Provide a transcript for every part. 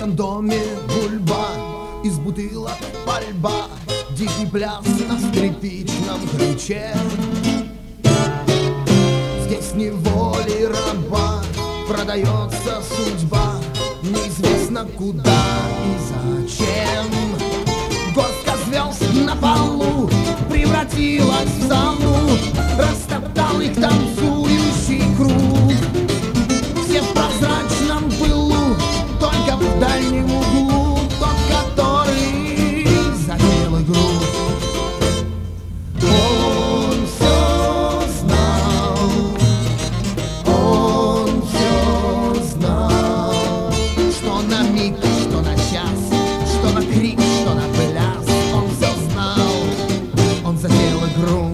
этом доме гульба, из бутылок пальба, дикий пляс на скрипичном ключе. Здесь неволей раба продается судьба, неизвестно куда и зачем. Горстка звезд на полу превратилась в залу, растоптал их танцующий круг. Все в прозрачном пылу, только в дальнем углу тот, который затеял игру. Он все знал, он все знал, что на миг, что на час, что на крик, что на пляс. Он все знал, он затеял игру.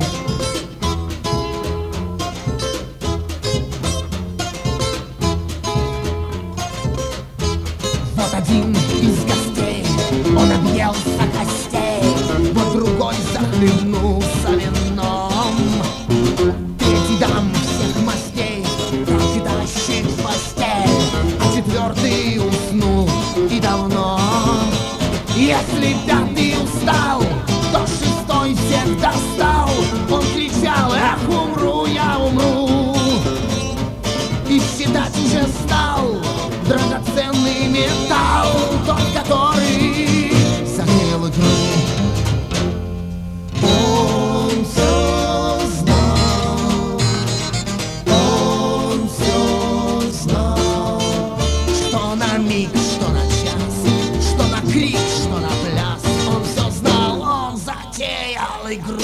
Вот один из гостей, он объелся костей, вот другой захлебнулся вином. Третий дам всех мастей, так и тащит в постель, а четвертый уснул и давно. Если пятый устал, то шестой всех достал. Он кричал: эх, умру, я умру. И считать уже стал драгоценный металл, тот, который затеял игру. Он все знал, он все знал, что на миг, что на час, что на крик, что на пляс. Он все знал, он затеял игру.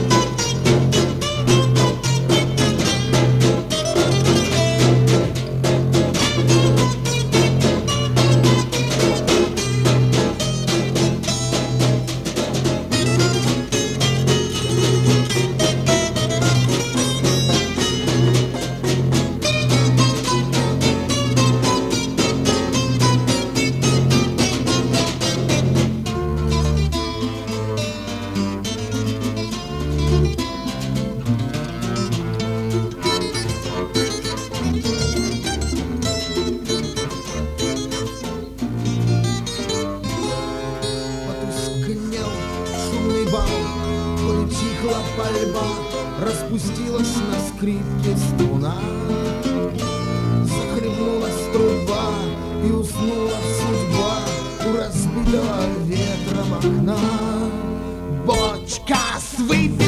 Утихла пальба, распустилась на скрипке струна, захлебнулась труба и уснула судьба у разбитого ветром окна. Бочка с выпивкой